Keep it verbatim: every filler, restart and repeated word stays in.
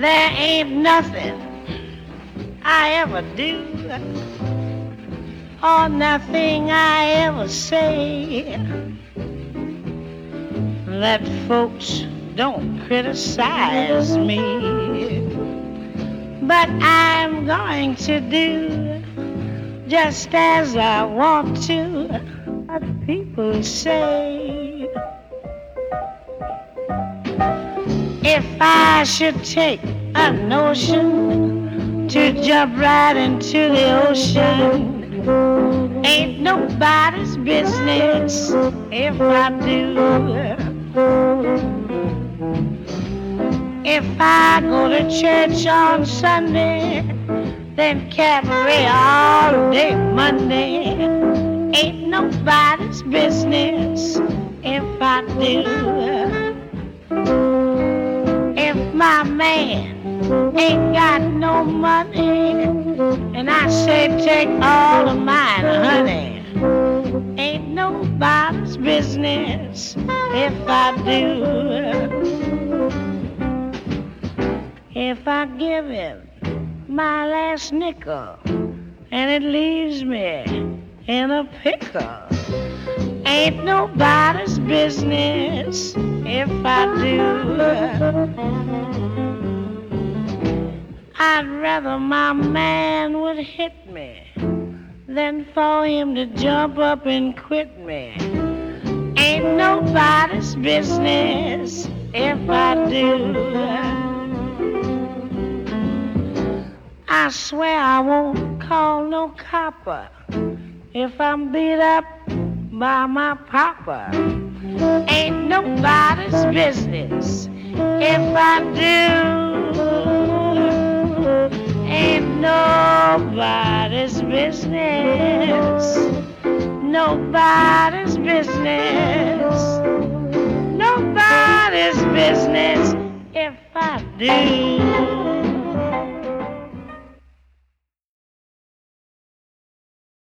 There ain't nothing I ever do or nothing I ever say that folks don't criticize me. But I'm going to do just as I want to, what people say. If I should take a notion to jump right into the ocean, ain't nobody's business if I do. If I go to church on Sunday, then cabaret all day Monday, ain't nobody's business if I do. If my man ain't got no money, and I say take all of mine, honey, ain't nobody's business if I do. If I give him my last nickel and it leaves me in a pickle, ain't nobody's business if I do. I'd rather my man would hit me than for him to jump up and quit me. Ain't nobody's business if I do. I swear I won't call no copper if I'm beat up by my papa. Ain't nobody's business if I do. Ain't nobody's business. Nobody's business. Nobody's business if I do.